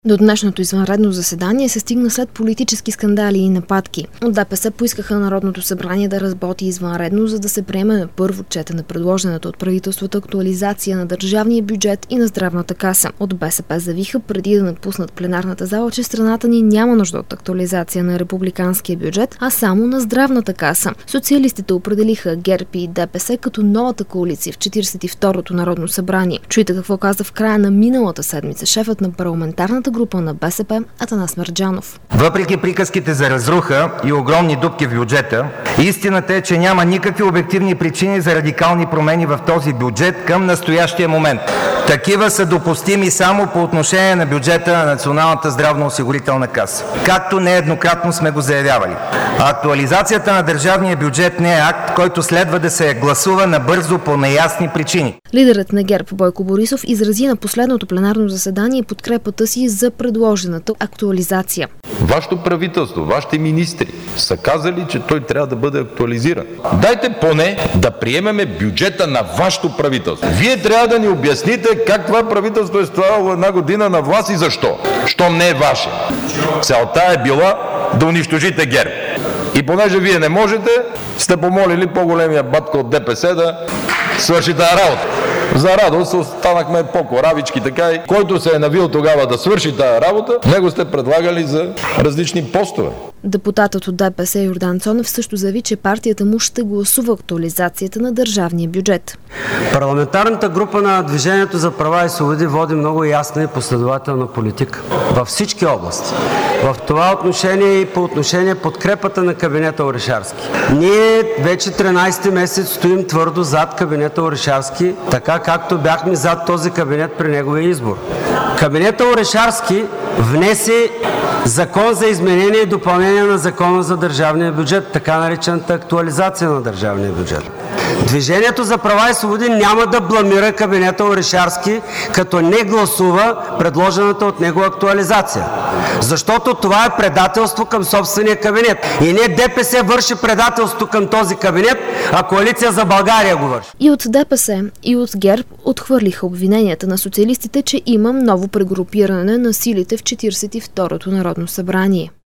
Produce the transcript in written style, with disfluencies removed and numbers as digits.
До днешното извънредно заседание се стигна след политически скандали и нападки. От ДПС поискаха Народното събрание да работи извънредно, за да се приеме на първо четене предложената от правителството актуализация на държавния бюджет и на здравната каса. От БСП заявиха преди да напуснат пленарната зала, че страната ни няма нужда от актуализация на републиканския бюджет, а само на здравната каса. Социалистите определиха ГЕРБ и ДПС като новата коалиция в 42-то Народно събрание. Чуйте какво каза в края на миналата седмица шефът на парламентарната група на БСП Атанас Мерджанов. Въпреки приказките за разруха и огромни дупки в бюджета, истината е, че няма никакви обективни причини за радикални промени в този бюджет към настоящия момент. Такива са допустими само по отношение на бюджета на Националната здравноосигурителна каса, както нееднократно сме го заявявали. Актуализацията на държавния бюджет не е акт, който следва да се гласува набързо по неясни причини. Лидерът на ГЕРБ Бойко Борисов изрази на последното пленарно заседание подкрепата си за предложената актуализация. Вашето правителство, вашите министри са казали, че той трябва да бъде актуализиран. Дайте поне да приемеме бюджета на вашето правителство. Вие трябва да ни обясните как това правителство е стояло една година на власт и защо. Щом не е ваше. Целта е била да унищожите ГЕРБ. И понеже вие не можете, сте помолили по-големия батко от ДПС да свърши тази работа. За радост останахме по-коравички, така и който се е навил тогава да свърши тази работа, него сте предлагали за различни постове. Депутатът от ДПС Йордан Цонев също заяви, че партията му ще гласува актуализацията на държавния бюджет. Парламентарната група на Движението за права и свободи води много ясна и последователна политика във всички области. В това отношение и по отношение подкрепата на кабинета Орешарски. Ние вече 13 месец стоим твърдо зад кабинета Орешарски, така както бяхме зад този кабинет при неговия избор. Кабинета Орешарски внесе закон за изменение и допълнение на закона за държавния бюджет, така наречената актуализация на държавния бюджет. Движението за права и свободи няма да бламира кабинета Орешарски, като не гласува предложената от него актуализация. Защото това е предателство към собствения кабинет. И не ДПС върши предателство към този кабинет, а Коалиция за България го върши. И от ДПС, и от ГЕРБ отхвърлиха обвиненията на социалистите, че има ново прегрупиране на силите в 42-то Народно събрание.